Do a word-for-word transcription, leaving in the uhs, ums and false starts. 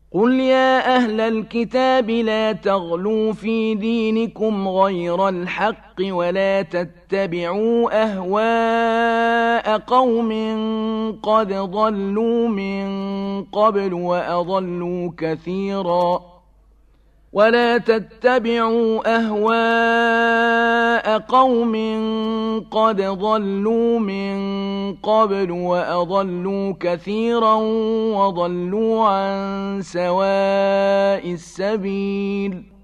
قل يا أهل الكتاب لا تغلوا في دينكم غير الحق ولا تتبعوا أهواء قوم قد ضلوا من قبل وأضلوا كثيرا ولا تتبعوا أهواء قوم قد ضلوا من قبل وأضلوا كثيرا وضلوا عن سواء السبيل